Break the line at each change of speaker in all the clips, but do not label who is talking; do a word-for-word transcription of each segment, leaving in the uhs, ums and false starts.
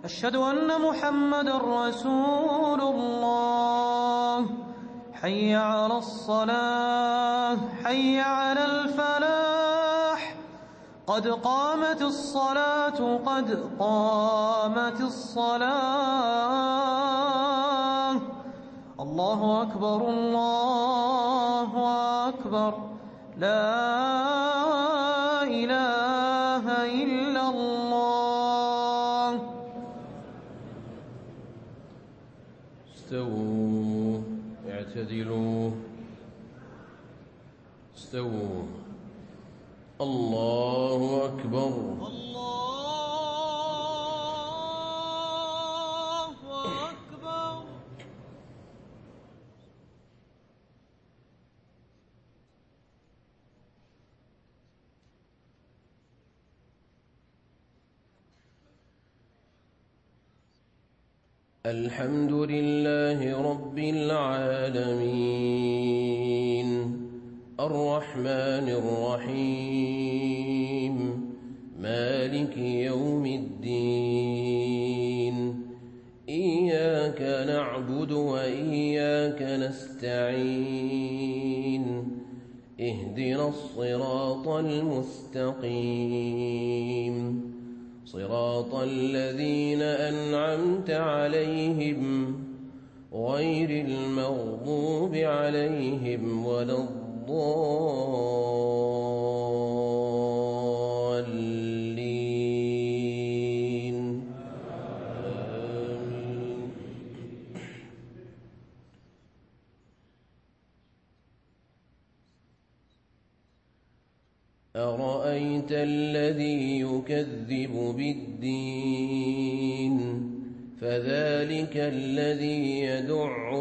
أشهد أن محمدًا رسول الله. حي على الصلاة حي على الفلاح قد قامت الصلاة قد قامت الصلاة. الله أكبر الله أكبر لا إله إلا الله.
استووا اعتدلوا استووا. الله أكبر
الله أكبر.
الحمد لله رب العالمين الرحمن الرحيم مالك يوم الدين. إياك نعبد وإياك نستعين. اهدنا الصراط المستقيم صراط الذين أنعمت عليهم غير المغضوب عليهم ولا الضالين. آمين. أرأيت الذي يكذب بالدين فذلك الذي يدع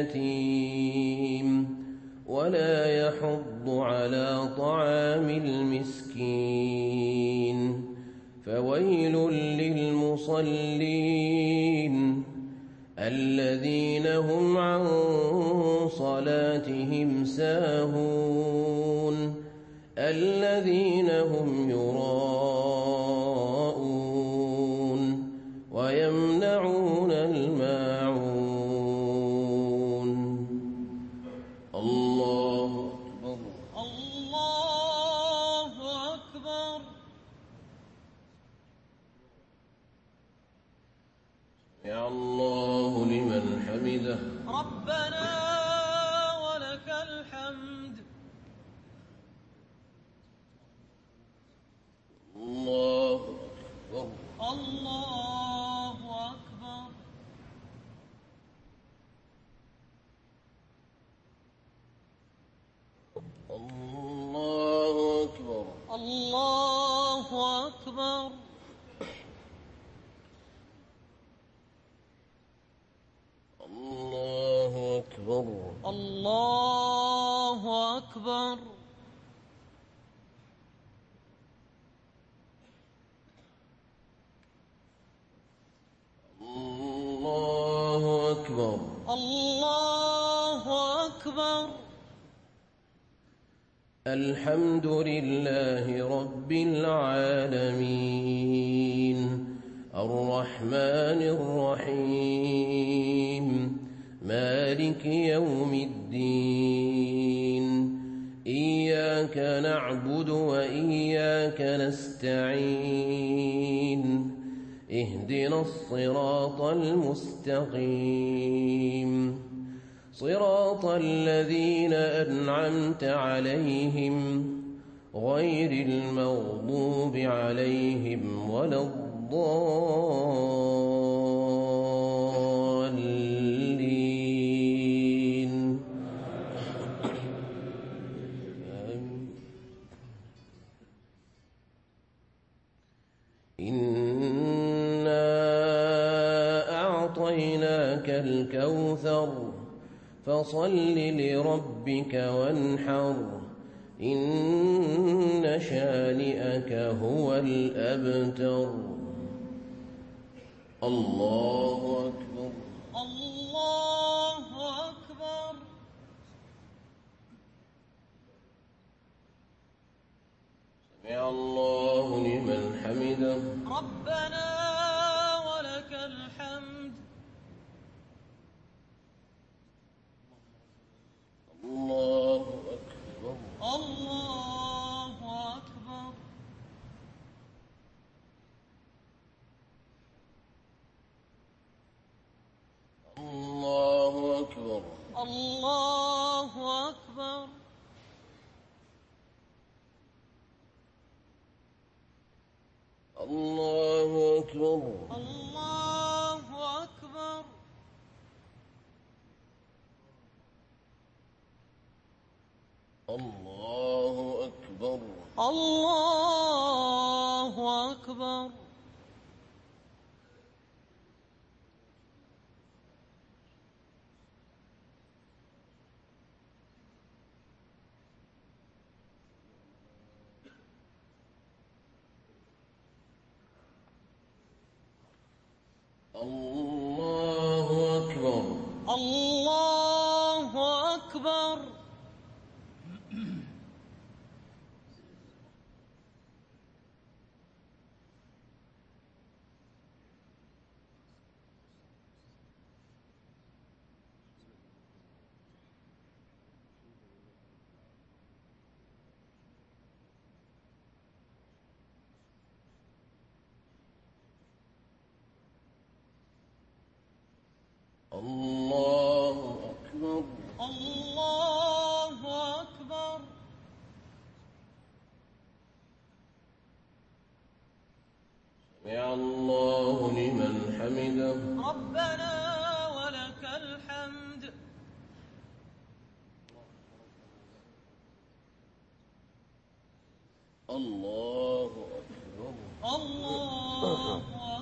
اليتيم ولا يحض على طعام المسكين. فويل للمصلين الذين هم عن صلاتهم ساهون الذين هم يراءون ويمنعون الماعون. الله أكبر
الله أكبر.
يا الله لمن حمده.
ربنا ولك الحمد.
الله أكبر
الله أكبر.
الله أكبر
الله أكبر.
الله أكبر
الله أكبر.
الله أكبر
الله أكبر.
الحمد لله رب العالمين الرحمن الرحيم مالك يوم الدين. إياك نعبد وإياك نستعين. اهدنا الصراط المستقيم صراط الذين أنعمت عليهم غير المغضوب عليهم ولا الضالين. إنا أعطيناك الكوثر فصل لربك وانحر إن شانئك هو الأبتر. الله أكبر
الله أكبر.
سمع الله لمن حمده.
ربنا ولك الله أكبر
الله أكبر
الله أكبر
الله أكبر
الله أكبر
الله أكبر
الله أكبر
سمع الله لمن حمده
ربنا ولك الحمد
الله أكبر
الله أكبر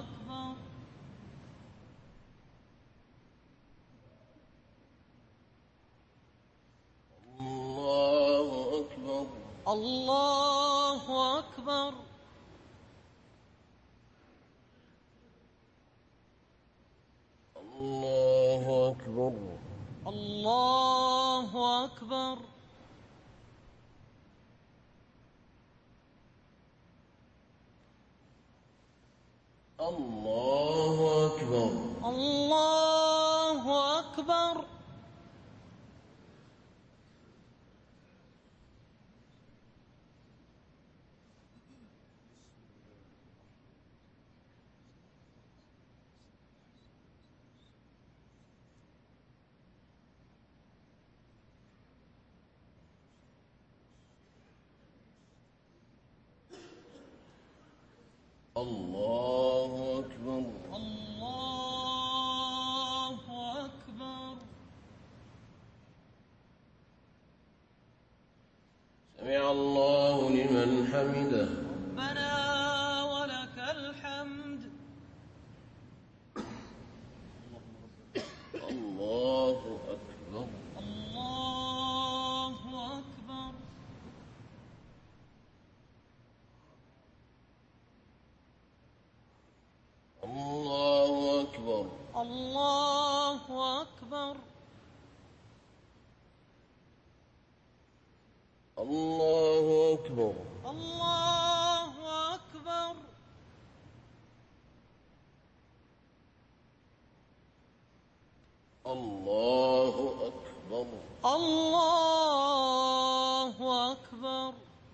الله أكبر
الله أكبر
الله أكبر
الله أكبر
الله أكبر
الله أكبر
الله أكبر
الله أكبر
سمع الله لمن حمده
ربنا ولك الحمد
الله أكبر
الله أكبر
الله أكبر
الله أكبر
الله أكبر
الله أكبر
الله أكبر
الله أكبر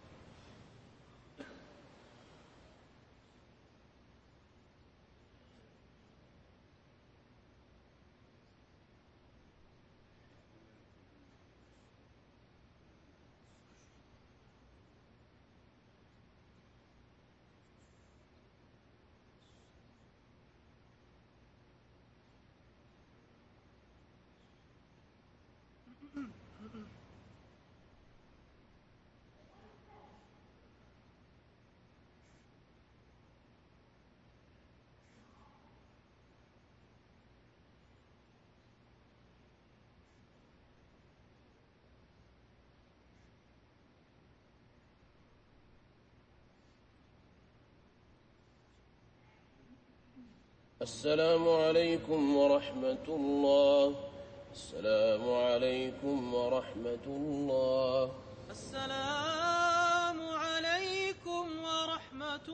السلام عليكم ورحمة الله السلام عليكم ورحمة الله
السلام عليكم ورحمة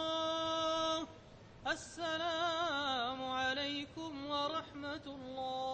الله السلام عليكم ورحمة الله